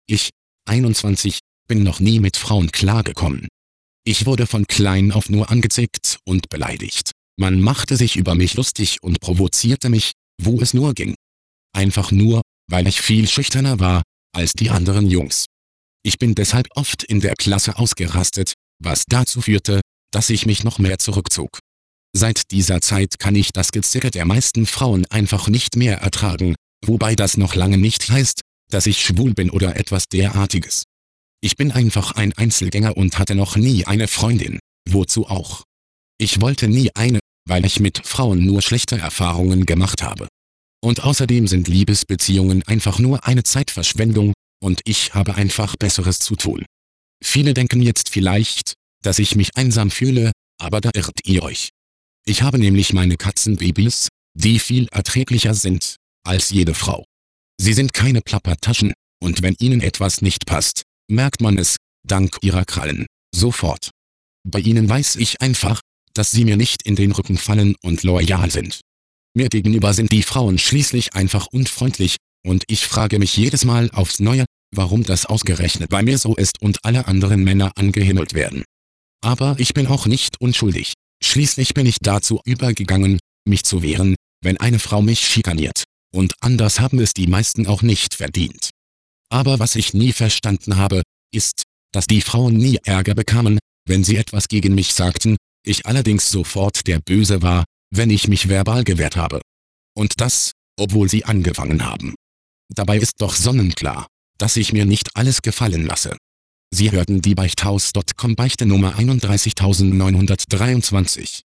Ich, 21, bin noch nie mit Frauen klargekommen. Ich wurde von klein auf nur angezickt und beleidigt. Man machte sich über mich lustig und provozierte mich, wo es nur ging. Einfach nur, weil ich viel schüchterner war als die anderen Jungs. Ich bin deshalb oft in der Klasse ausgerastet, was dazu führte, dass ich mich noch mehr zurückzog. Seit dieser Zeit kann ich das Gezicke der meisten Frauen einfach nicht mehr ertragen, wobei das noch lange nicht heißt, dass ich schwul bin oder etwas derartiges. Ich bin einfach ein Einzelgänger und hatte noch nie eine Freundin, wozu auch. Ich wollte nie eine, weil ich mit Frauen nur schlechte Erfahrungen gemacht habe. Und außerdem sind Liebesbeziehungen einfach nur eine Zeitverschwendung, und ich habe einfach Besseres zu tun. Viele denken jetzt vielleicht, dass ich mich einsam fühle, aber da irrt ihr euch. Ich habe nämlich meine Katzenbabys, die viel erträglicher sind als jede Frau. Sie sind keine Plappertaschen, und wenn ihnen etwas nicht passt, merkt man es, dank ihrer Krallen, sofort. Bei ihnen weiß ich einfach, dass sie mir nicht in den Rücken fallen und loyal sind. Mir gegenüber sind die Frauen schließlich einfach unfreundlich, und ich frage mich jedes Mal aufs Neue, warum das ausgerechnet bei mir so ist und alle anderen Männer angehimmelt werden. Aber ich bin auch nicht unschuldig. Schließlich bin ich dazu übergegangen, mich zu wehren, wenn eine Frau mich schikaniert. Und anders haben es die meisten auch nicht verdient. Aber was ich nie verstanden habe, ist, dass die Frauen nie Ärger bekamen, wenn sie etwas gegen mich sagten, ich allerdings sofort der Böse war, wenn ich mich verbal gewehrt habe. Und das, obwohl sie angefangen haben. Dabei ist doch sonnenklar, dass ich mir nicht alles gefallen lasse. Sie hörten die Beichthaus.com Beichte Nummer 31923.